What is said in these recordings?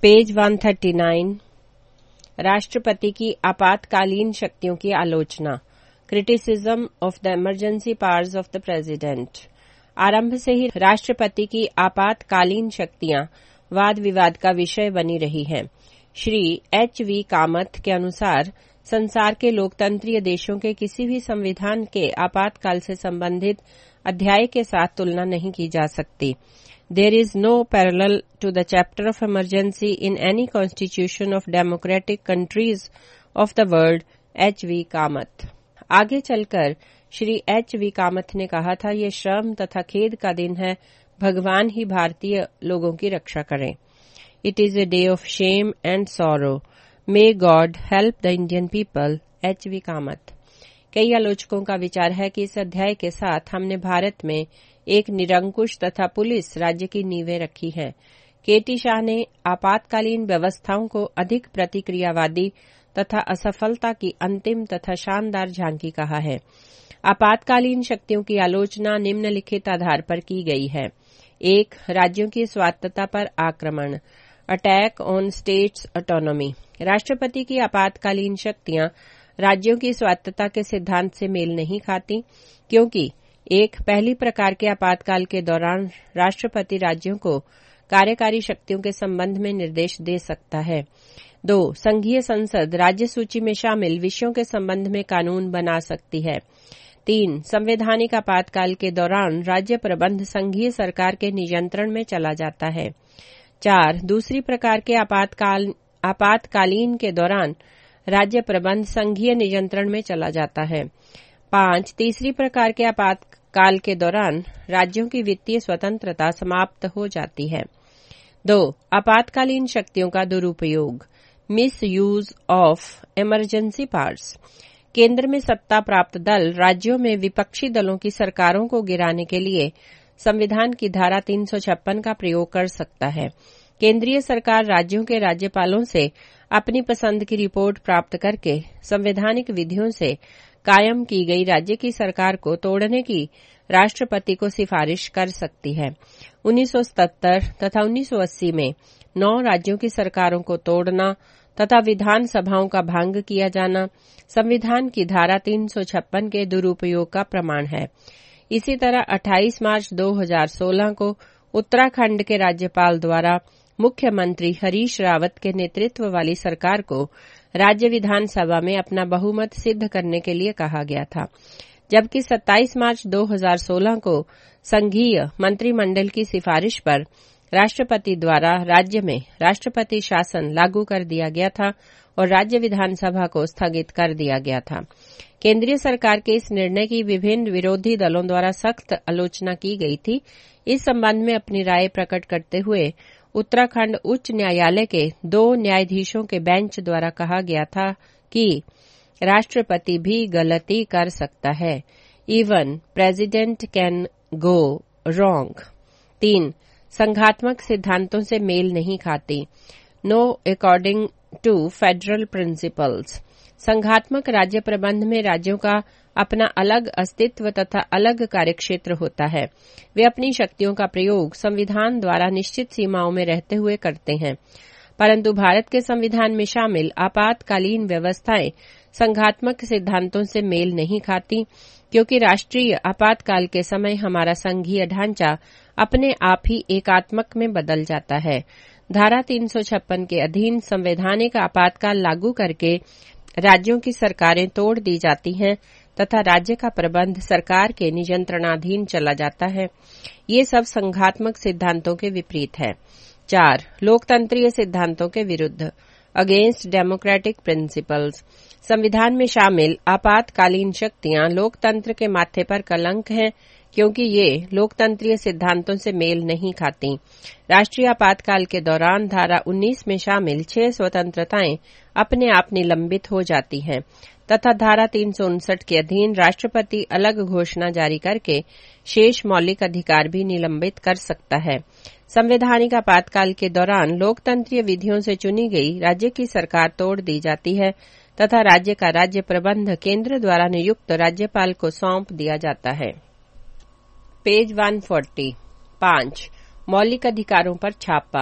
Page 139 राष्ट्रपति की आपातकालीन शक्तियों की आलोचना criticism of the emergency powers of the president. आरंभ से ही राष्ट्रपति की आपातकालीन शक्तियां वाद विवाद का विषय बनी रही हैं। श्री एच.वी. कामथ के अनुसार संसार के लोकतंत्रीय देशों के किसी भी संविधान के आपातकाल से संबंधित अध्याय के साथ तुलना नहीं की जा सकती। There is no parallel to the chapter of emergency in any constitution of democratic countries of the world, H.V. Kamath. आगे चलकर श्री एच.वी. कामथ ने कहा था, ये श्रम तथा खेद का दिन है, भगवान ही भारतीय लोगों की रक्षा करें। It is a day of shame and sorrow. May God help the Indian people, H.वी. Kamath. कई आलोचकों का विचार है कि इस अध्याय के साथ हमने भारत में एक निरंकुश तथा पुलिस राज्य की नींवें रखी हैं। के.टी. शाह ने आपातकालीन व्यवस्थाओं को अधिक प्रतिक्रियावादी तथा असफलता की अंतिम तथा शानदार झांकी कहा है। आपातकालीन शक्तियों की आलोचना निम्नलिखित आधार पर की गई है। 1. राज्यों की स्वायत्तता पर आक्रमण, अटैक ऑन स्टेट्स ऑटोनॉमी। राष्ट्रपति की आपातकालीन शक्तियां राज्यों की स्वायत्तता के सिद्धांत से मेल नहीं खाती, क्योंकि पहली प्रकार के आपातकाल के दौरान राष्ट्रपति राज्यों को कार्यकारी शक्तियों के संबंध में निर्देश दे सकता है। 2. संघीय संसद राज्य सूची में शामिल विषयों के संबंध में कानून बना सकती है। 3. संवैधानिक आपातकाल के दौरान राज्य प्रबंध संघीय सरकार के नियंत्रण में चला जाता है। 4. दूसरी प्रकार के आपातकालीन के दौरान राज्य प्रबंध संघीय नियंत्रण में चला जाता है। 5. तीसरी प्रकार के आपातकाल के दौरान राज्यों की वित्तीय स्वतंत्रता समाप्त हो जाती है। 2. आपातकालीन शक्तियों का दुरुपयोग, misuse of emergency powers. केंद्र में सत्ता प्राप्त दल राज्यों में विपक्षी दलों की सरकारों को गिराने के लिए संविधान की धारा 356 का प्रयोग कर सकता है। केंद्रीय सरकार राज्यों के राज्यपालों से अपनी पसंद की रिपोर्ट प्राप्त करके संवैधानिक विधियों से कायम की गई राज्य की सरकार को तोड़ने की राष्ट्रपति को सिफारिश कर सकती है। 1977 तथा 1980 में 9 राज्यों की सरकारों को तोड़ना तथा विधानसभाओं का भंग किया जाना संविधान की धारा 356 के दुरुपयोग का प्रमाण है। इसी तरह 28 मार्च 2016 को उत्तराखंड के राज्यपाल द्वारा मुख्यमंत्री हरीश रावत के नेतृत्व वाली सरकार को राज्य विधानसभा में अपना बहुमत सिद्ध करने के लिए कहा गया था, जबकि 27 मार्च 2016 को संघीय मंत्रिमंडल की सिफारिश पर राष्ट्रपति द्वारा राज्य में राष्ट्रपति शासन लागू कर दिया गया था और राज्य विधानसभा को स्थगित कर दिया गया था। केंद्रीय सरकार के इस निर्णय की विभिन्न विरोधी दलों द्वारा सख्त आलोचना की गई थी। इस संबंध में अपनी राय प्रकट करते हुए उत्तराखंड उच्च न्यायालय के 2 न्यायाधीशों के बेंच द्वारा कहा गया था कि राष्ट्रपति भी गलती कर सकता है। Even president can go wrong. 3. संघात्मक सिद्धांतों से मेल नहीं खाती, no according to federal principles. संघात्मक राज्य प्रबंध में राज्यों का अपना अलग अस्तित्व तथा अलग कार्यक्षेत्र होता है। वे अपनी शक्तियों का प्रयोग संविधान द्वारा निश्चित सीमाओं में रहते हुए करते हैं, परंतु भारत के संविधान में शामिल आपातकालीन व्यवस्थाएं संघात्मक सिद्धांतों से मेल नहीं खाती, क्योंकि राष्ट्रीय आपातकाल के समय हमारा संघीय ढांचा अपने आप ही एकात्मक में बदल जाता है। धारा 356 के अधीन संवैधानिक आपातकाल लागू करके राज्यों की सरकारें तोड़ दी जाती हैं तथा राज्य का प्रबंध सरकार के नियंत्रणाधीन चला जाता है। ये सब संघात्मक सिद्धांतों के विपरीत है। 4. लोकतंत्रीय सिद्धांतों के विरुद्ध, अगेंस्ट डेमोक्रेटिक प्रिंसिपल्स। संविधान में शामिल आपातकालीन शक्तियां लोकतंत्र के माथे पर कलंक हैं, क्योंकि ये लोकतंत्रीय सिद्धांतों से मेल नहीं खाती। राष्ट्रीय आपातकाल के दौरान धारा 19 में शामिल 6 स्वतंत्रताएं अपने आप निलंबित हो जाती हैं तथा धारा 359 के अधीन राष्ट्रपति अलग घोषणा जारी करके शेष मौलिक अधिकार भी निलंबित कर सकता है। संवैधानिक आपातकाल के दौरान लोकतंत्रीय विधियों से चुनी गई राज्य की सरकार तोड़ दी जाती है तथा राज्य का राज्य प्रबंध केंद्र द्वारा नियुक्त राज्यपाल को सौंप दिया जाता है। पेज 140। 5. मौलिक अधिकारों पर छापा,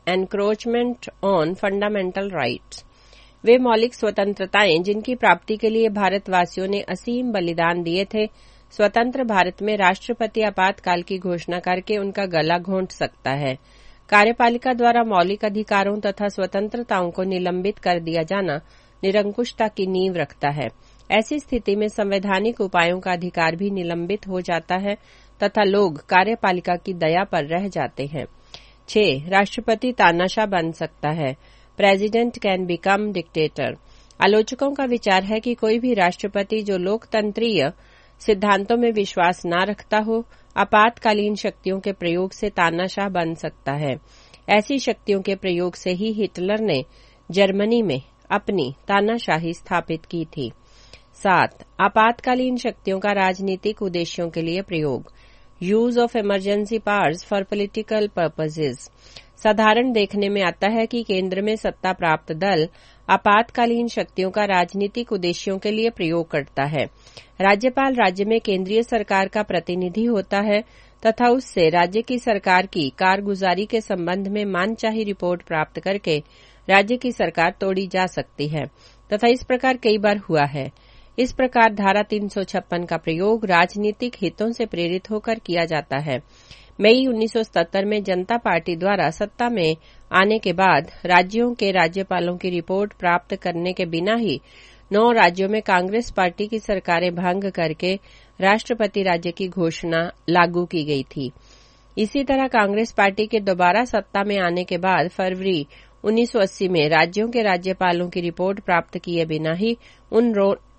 एनक्रोचमेंट ऑन फंडामेंटल राइट्स। वे मौलिक स्वतंत्रताएं जिनकी प्राप्ति के लिए भारतवासियों ने असीम बलिदान दिए थे, स्वतंत्र भारत में राष्ट्रपति आपातकाल की घोषणा करके उनका गला घोंट सकता है। कार्यपालिका द्वारा मौलिक अधिकारों तथा स्वतंत्रताओं को निलंबित कर दिया जाना निरंकुशता की नींव रखता है। ऐसी स्थिति में संवैधानिक उपायों का अधिकार भी निलंबित हो जाता है तथा लोग कार्यपालिका की दया पर रह जाते हैं। 6. राष्ट्रपति तानाशाह बन सकता है। President can become dictator. आलोचकों का विचार है कि कोई भी राष्ट्रपति जो लोकतंत्रीय सिद्धांतों में विश्वास न रखता हो, आपातकालीन शक्तियों के प्रयोग से तानाशाह बन सकता है। ऐसी शक्तियों के प्रयोग से ही हिटलर ने जर्मनी में अपनी तानाशाही स्थापित की थी। 7. आपातकालीन शक्तियों का राजनीतिक उद्देश्यों के लिए प्रयोग। Use of emergency powers for political purposes. साधारण देखने में आता है कि केंद्र में सत्ता प्राप्त दल आपातकालीन शक्तियों का राजनीतिक उद्देश्यों के लिए प्रयोग करता है। राज्यपाल राज्य में केंद्रीय सरकार का प्रतिनिधि होता है तथा उससे राज्य की सरकार की कारगुजारी के संबंध में मानचाही रिपोर्ट प्राप्त करके राज्य की सरकार तोड़ी जा सकती है तथा इस प्रकार कई बार हुआ है। इस प्रकार धारा 356 का प्रयोग राजनीतिक हितों से प्रेरित होकर किया जाता है। मई 1977 में जनता पार्टी द्वारा सत्ता में आने के बाद राज्यों के राज्यपालों की रिपोर्ट प्राप्त करने के बिना ही 9 राज्यों में कांग्रेस पार्टी की सरकारें भंग करके राष्ट्रपति राज्य की घोषणा लागू की गई थी। इसी तरह कांग्रेस पार्टी के दोबारा सत्ता में आने के बाद फरवरी 1980 में राज्यों के राज्यपालों की रिपोर्ट प्राप्त किए बिना ही उन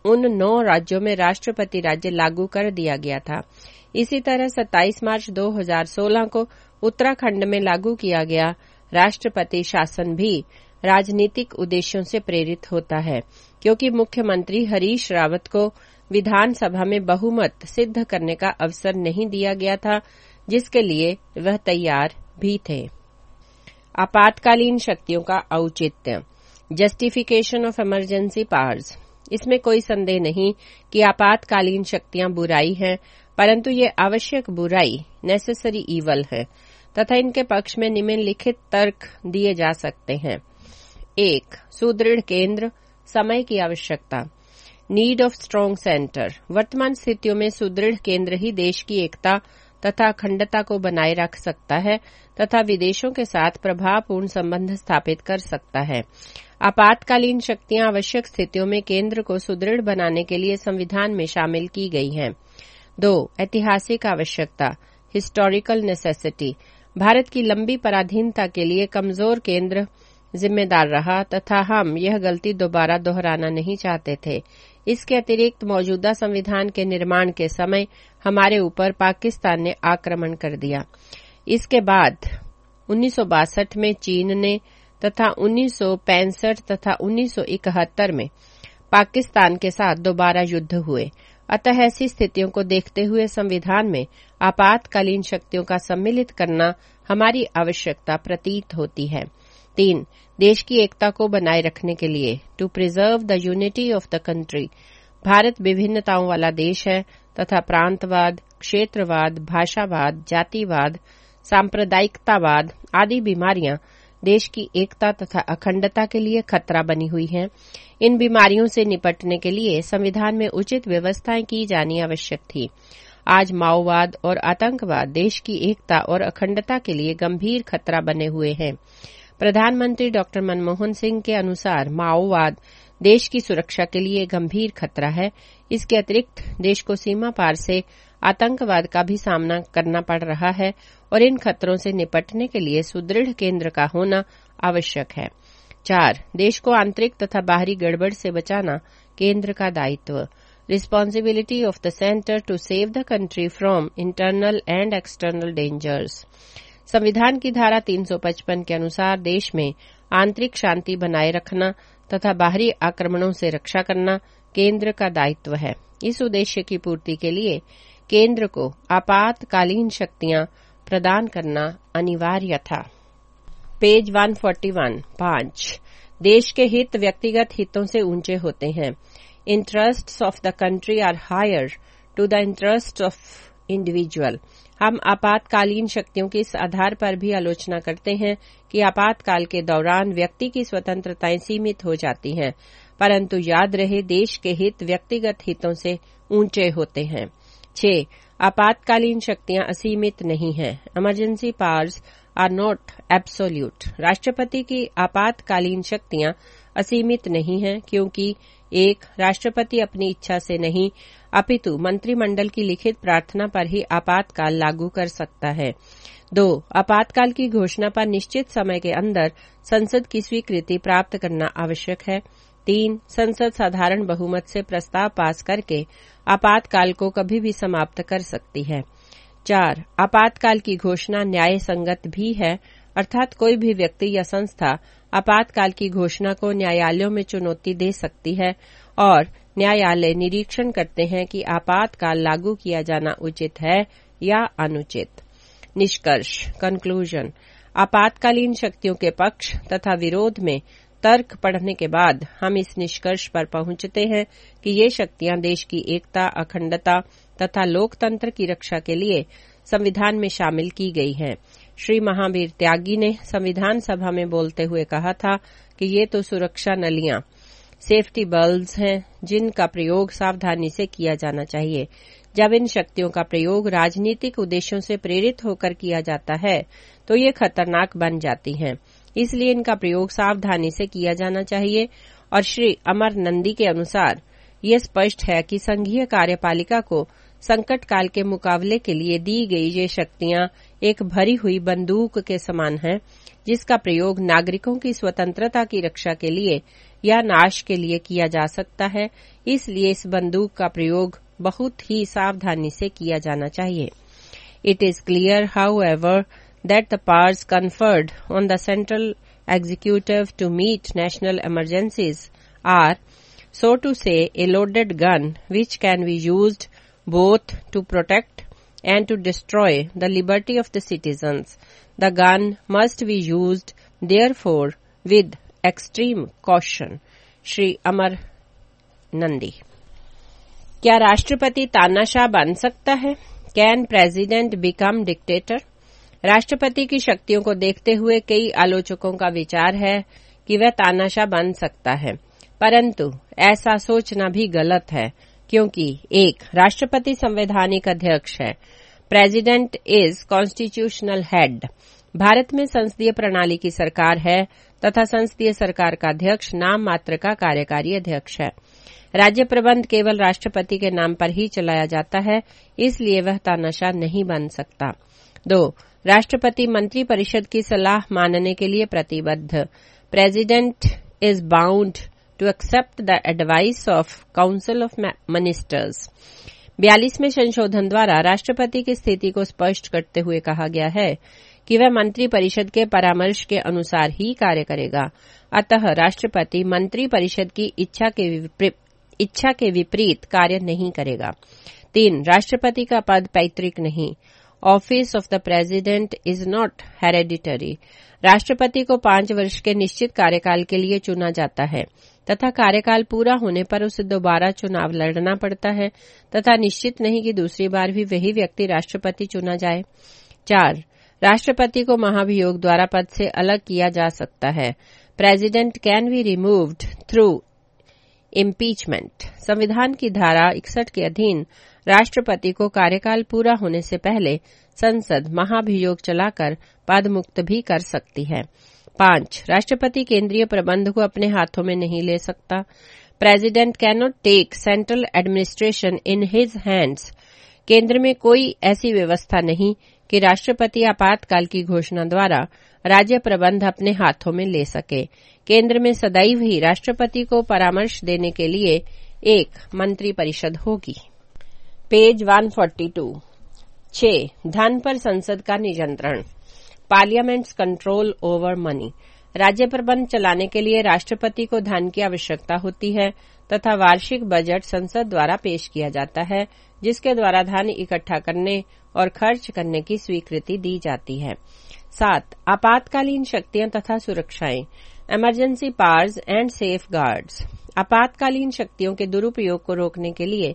9 राज्यों में राष्ट्रपति राज्य लागू कर दिया गया था। इसी तरह 27 मार्च 2016 को उत्तराखंड में लागू किया गया राष्ट्रपति शासन भी राजनीतिक उद्देश्यों से प्रेरित होता है, क्योंकि मुख्यमंत्री हरीश रावत को विधानसभा में बहुमत सिद्ध करने का अवसर नहीं दिया गया था, जिसके लिए वह तैयार भी थे। आपातकालीन शक्तियों का औचित्य। Justification of emergency powers. इसमें कोई संदेह नहीं कि आपातकालीन शक्तियां बुराई हैं, परंतु ये आवश्यक बुराई नेसेसरी ईवल है तथा इनके पक्ष में निम्नलिखित तर्क दिए जा सकते हैं। 1. सुदृढ़ केंद्र, समय की आवश्यकता। Need of strong centre. वर्तमान स्थितियों में सुदृढ़ केंद्र ही देश की एकता तथा अखंडता को बनाए रख सकता है तथा विदेशों के साथ प्रभावपूर्ण संबंध स्थापित कर सकता है। आपातकालीन शक्तियां आवश्यक स्थितियों में केंद्र को सुदृढ़ बनाने के लिए संविधान में शामिल की गई हैं। 2. ऐतिहासिक आवश्यकता, हिस्टोरिकल नेसेसिटी। भारत की लंबी पराधीनता के लिए कमजोर केंद्र जिम्मेदार रहा तथा हम यह गलती दोबारा दोहराना नहीं चाहते थे। इसके अतिरिक्त मौजूदा संविधान के निर्माण के समय हमारे ऊपर पाकिस्तान ने आक्रमण कर दिया। इसके बाद 1962 में चीन ने तथा 1965 तथा 1971 में पाकिस्तान के साथ दोबारा युद्ध हुए। अतः ऐसी स्थितियों को देखते हुए संविधान में आपातकालीन शक्तियों का सम्मिलित करना हमारी आवश्यकता प्रतीत होती है। 3. देश की एकता को बनाए रखने के लिए, to preserve the unity of the country. Bharat विभिन्नताओं वाला देश है तथा प्रांतवाद, क्षेत्रवाद, भाषावाद, जातिवाद, सांप्रदायिकतावाद आदि बीमारियां देश की एकता तथा अखंडता के लिए खतरा बनी हुई हैं। इन बीमारियों से निपटने के लिए संविधान में उचित व्यवस्थाएं की जानी आवश्यक थी। आज माओवाद और आतंकवाद देश की एकता और अखंडता के लिए गंभीर खतरा बने हुए हैं। प्रधानमंत्री डॉक्टर मनमोहन सिंह के अनुसार माओवाद देश की सुरक्षा के लिए गंभीर खतरा है। इसके अतिरिक्त देश को सीमा पार से आतंकवाद का भी सामना करना पड़ रहा है और इन खतरों से निपटने के लिए सुदृढ़ केंद्र का होना आवश्यक है। 4. देश को आंतरिक तथा बाहरी गड़बड़ से बचाना केंद्र का दायित्व। Responsibility of the centre to save the country from internal and external dangers. संविधान की धारा 355 के अनुसार देश में आंतरिक शांति बनाए रखना तथा बाहरी आक्रमणों से रक्षा करना केंद्र का दायित्व है। इस उद्देश्य की पूर्ति के लिए केंद्र को आपातकालीन शक्तियां प्रदान करना अनिवार्य था। पेज 141। 5. देश के हित व्यक्तिगत हितों से ऊंचे होते हैं। Interests of the country are higher to the interest of individual. हम आपातकालीन शक्तियों की इस आधार पर भी आलोचना करते हैं कि आपातकाल के दौरान व्यक्ति की स्वतंत्रताएं सीमित हो जाती हैं, परंतु याद रहे देश के हित व्यक्तिगत हितों से ऊंचे होते हैं। 6. आपातकालीन शक्तियां असीमित नहीं हैं। Emergency powers are not absolute. राष्ट्रपति की आपातकालीन शक्तियां असीमित नहीं हैं क्योंकि 1. राष्ट्रपति अपनी इच्छा से नहीं अपितु मंत्रिमंडल की लिखित प्रार्थना पर ही आपातकाल लागू कर सकता है। 2. आपातकाल की घोषणा पर निश्चित समय के अंदर संसद की स्वीकृति प्राप्त करना आवश्यक है। 3. संसद साधारण बहुमत से प्रस्ताव पास करके आपातकाल को कभी भी समाप्त कर सकती है। 4. आपातकाल की घोषणा न्याय संगत भी है, अर्थात कोई भी व्यक्ति या संस्था आपातकाल की घोषणा को न्यायालयों में चुनौती दे सकती है और न्यायालय निरीक्षण करते हैं कि आपातकाल लागू किया जाना उचित है या अनुचित। निष्कर्ष कंक्लूजन। आपातकालीन शक्तियों के पक्ष तथा विरोध में तर्क पढ़ने के बाद हम इस निष्कर्ष पर पहुंचते हैं कि ये शक्तियां देश की एकता, अखंडता तथा लोकतंत्र की रक्षा के लिए संविधान में शामिल की गई हैं। श्री महावीर त्यागी ने संविधान सभा में बोलते हुए कहा था कि ये तो सुरक्षा नलियां, सेफ्टी बल्ब्स हैं जिनका प्रयोग सावधानी से किया जाना चाहिए। जब इन शक्तियों का प्रयोग राजनीतिक उद्देश्यों से प्रेरित होकर किया जाता है तो ये खतरनाक बन जाती हैं, इसलिए इनका प्रयोग सावधानी से किया जाना चाहिए। और श्री अमर नंदी के अनुसार ये स्पष्ट है कि संघीय कार्यपालिका को संकट काल के मुकाबले के लिए दी गई ये शक्तियां एक भरी हुई बंदूक के समान हैं, जिसका प्रयोग नागरिकों की स्वतंत्रता की रक्षा के लिए या नाश के लिए किया जा सकता है। इसलिए इस बंदूक का प्रयोग बहुत ही सावधानी से किया जाना चाहिए। It is clear however that the powers conferred on the central executive to meet national emergencies are, so to say, a loaded gun which can be used both to protect and to destroy the liberty of the citizens. The gun must be used, therefore, with extreme caution. Shri Amar Nandi. क्या राष्ट्रपति तानाशाह बन सकता है? Can president become dictator? राष्ट्रपति की शक्तियों को देखते हुए कई आलोचकों का विचार है कि वह तानाशाह बन सकता है, परंतु ऐसा सोचना भी गलत है क्योंकि 1. राष्ट्रपति संवैधानिक अध्यक्ष है। President is constitutional head. Bharat में संसदीय प्रणाली की सरकार है तथा संसदीय सरकार का अध्यक्ष नाम मात्र का कार्यकारी अध्यक्ष है। राज्य प्रबंध केवल राष्ट्रपति के नाम पर ही चलाया जाता है, इसलिए वह तानाशाह नहीं बन सकता। 2. राष्ट्रपति मंत्री परिषद की सलाह मानने के लिए प्रतिबद्ध। President is bound to accept the advice of council of ministers. 42वें संशोधन द्वारा राष्ट्रपति की स्थिति को स्पष्ट करते हुए कहा गया है कि वह मंत्री परिषद के परामर्श के अनुसार ही कार्य करेगा। अतः राष्ट्रपति मंत्री परिषद की इच्छा के विपरीत कार्य नहीं करेगा। 3. राष्ट्रपति का पद पैतृक नहीं। Office of the president is not hereditary. राष्ट्रपति को 5 वर्ष के निश्चित कार्यकाल के लिए चुना जाता है तथा कार्यकाल पूरा होने पर उसे दोबारा चुनाव लड़ना पड़ता है तथा निश्चित नहीं कि दूसरी बार भी वही व्यक्ति राष्ट्रपति चुना जाए। 4. राष्ट्रपति को महाभियोग द्वारा पद से अलग किया जा सकता है। President can be removed through impeachment. संविधान की धारा 61 के अधीन राष्ट्रपति को कार्यकाल पूरा होने से पहले संसद महाभियोग चलाकर पद मुक्त भी कर सकती है। 5. राष्ट्रपति केंद्रीय प्रबंध को अपने हाथों में नहीं ले सकता। President can not take central administration in his hands. केंद्र में कोई ऐसी व्यवस्था नहीं कि राष्ट्रपति आपातकाल की घोषणा द्वारा राज्य प्रबंध अपने हाथों में ले सके। केंद्र में सदैव ही राष्ट्रपति को परामर्श देने के लिए एक मंत्री परिषद होगी। पेज 142। 6. धन पर संसद का नियंत्रण। Parliament's control over money. राज्य प्रबंध चलाने के लिए राष्ट्रपति को धन की आवश्यकता होती है तथा वार्षिक बजट संसद द्वारा पेश किया जाता है, जिसके द्वारा धन इकट्ठा करने और खर्च करने की स्वीकृति दी जाती है। 7. आपातकालीन शक्तियां तथा सुरक्षाएं। Emergency powers and safeguards. आपातकालीन शक्तियों के दुरुपयोग को रोकने के लिए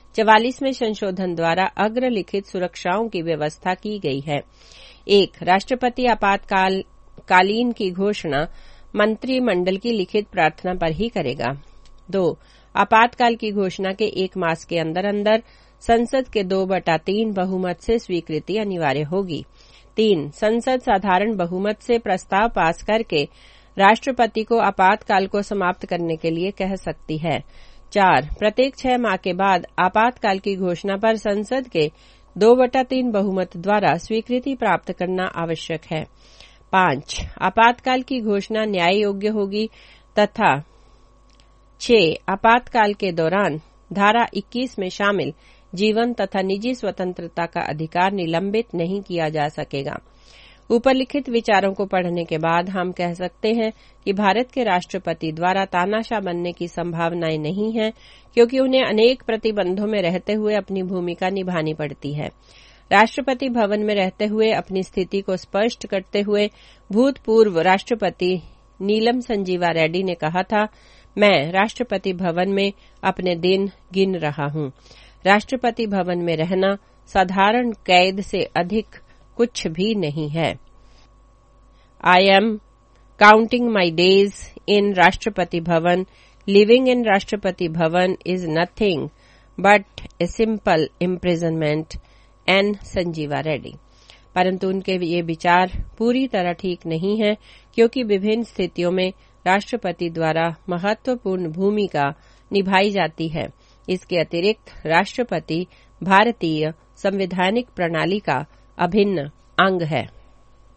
44वें संशोधन द्वारा अग्रलिखित सुरक्षाओं की व्यवस्था की गई है। 1. राष्ट्रपति आपातकालीन की घोषणा मंत्रिमंडल की लिखित प्रार्थना पर ही करेगा। 2. आपातकाल की घोषणा के 1 मास के अंदर अंदर संसद के 2/3 बहुमत से स्वीकृति अनिवार्य होगी। 3. संसद साधारण बहुमत से प्रस्ताव पास करके राष्ट्रपति को आपातकाल को समाप्त करने के लिए कह सकती है। 4. प्रत्येक 6 माह के बाद आपातकाल की घोषणा पर संसद के 2/3 बहुमत द्वारा स्वीकृति प्राप्त करना आवश्यक है। 5. आपातकाल की घोषणा न्याय योग्य होगी तथा 6. आपातकाल के दौरान धारा 21 में शामिल जीवन तथा निजी स्वतंत्रता का अधिकार निलंबित नहीं किया जा सकेगा। ऊपर लिखित विचारों को पढ़ने के बाद हम कह सकते हैं कि भारत के राष्ट्रपति द्वारा तानाशाह बनने की संभावनाएं नहीं है, क्योंकि उन्हें अनेक प्रतिबंधों में रहते हुए अपनी भूमिका निभानी पड़ती है। राष्ट्रपति भवन में रहते हुए अपनी स्थिति को स्पष्ट करते हुए भूतपूर्व राष्ट्रपति नीलम संजीवा रेड्डी ने कहा था, मैं राष्ट्रपति भवन में अपने दिन गिन रहा हूं। राष्ट्रपति भवन में रहना साधारण कैद से अधिक कुछ भी नहीं है। I am counting my days in Rashtrapati Bhavan. Living in Rashtrapati Bhavan is nothing but a simple imprisonment. N Sanjiva Reddy. परंतु उनके ये विचार पूरी तरह ठीक नहीं है, क्योंकि विभिन्न स्थितियों में राष्ट्रपति द्वारा महत्वपूर्ण भूमिका निभाई जाती है। इसके अतिरिक्त राष्ट्रपति भारतीय संवैधानिक प्रणाली का अभिन्न अंग है।